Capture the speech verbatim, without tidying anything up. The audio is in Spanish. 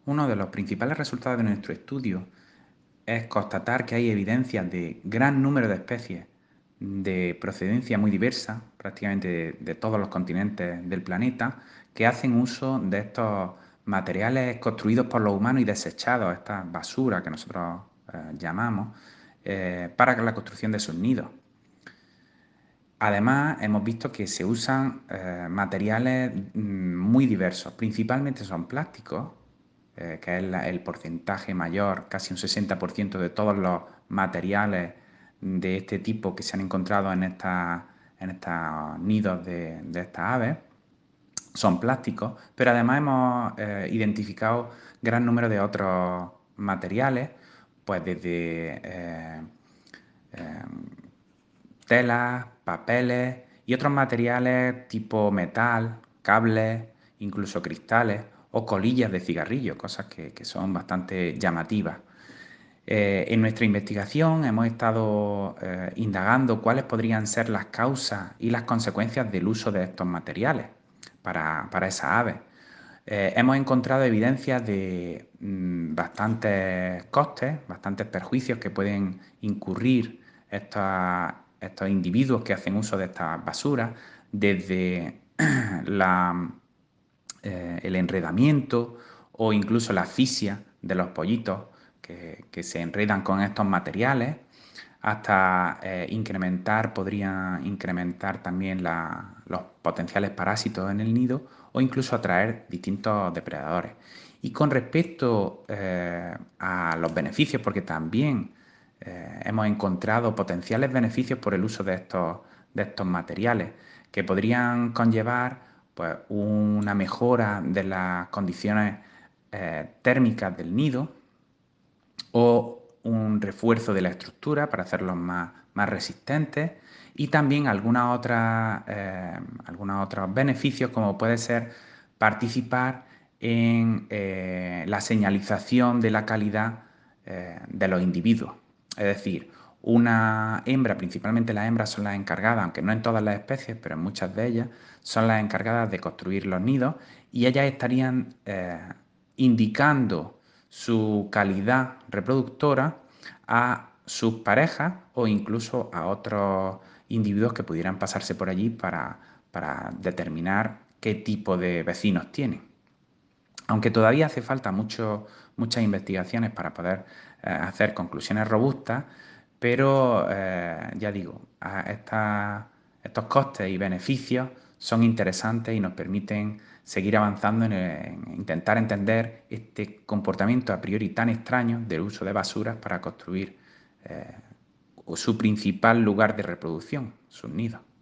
Uno de los principales resultados de nuestro estudio es constatar que hay evidencias de gran número de especies de procedencia muy diversa, prácticamente de, de todos los continentes del planeta, que hacen uso de estos materiales construidos por los humanos y desechados, estas basuras que nosotros eh, llamamos, eh, para la construcción de sus nidos. Además, hemos visto que se usan eh, materiales mm, muy diversos, principalmente son plásticos, eh, que es la- el porcentaje mayor, casi un sesenta por ciento de todos los materiales de este tipo que se han encontrado en, esta- en estos nidos de, de estas aves, son plásticos, pero además hemos eh, identificado gran número de otros materiales, pues desde eh, eh, telas, papeles y otros materiales tipo metal, cables, incluso cristales o colillas de cigarrillo, cosas que, que son bastante llamativas. Eh, en nuestra investigación hemos estado eh, indagando cuáles podrían ser las causas y las consecuencias del uso de estos materiales para, para esas aves. Eh, hemos encontrado evidencias de mmm, bastantes costes, bastantes perjuicios que pueden incurrir estos, estos individuos que hacen uso de estas basuras, desde la, eh, el enredamiento o incluso la asfixia de los pollitos que, que se enredan con estos materiales, hasta eh, incrementar, podría incrementar también la, los potenciales parásitos en el nido o incluso atraer distintos depredadores. Y con respecto eh, a los beneficios, porque también eh, hemos encontrado potenciales beneficios por el uso de estos, de estos materiales que podrían conllevar pues, una mejora de las condiciones eh, térmicas del nido o un refuerzo de la estructura para hacerlos más, más resistentes y también algunas otras, eh, algunos otros beneficios como puede ser participar en eh, la señalización de la calidad eh, de los individuos. Es decir, una hembra, principalmente las hembras son las encargadas, aunque no en todas las especies, pero en muchas de ellas, son las encargadas de construir los nidos y ellas estarían eh, indicando su calidad reproductora a sus parejas o incluso a otros individuos que pudieran pasarse por allí para, para determinar qué tipo de vecinos tienen. Aunque todavía hace falta mucho, muchas investigaciones para poder eh, hacer conclusiones robustas, pero eh, ya digo, esta, estos costes y beneficios son interesantes y nos permiten seguir avanzando en, en intentar entender este comportamiento a priori tan extraño del uso de basuras para construir eh, su principal lugar de reproducción, sus nidos.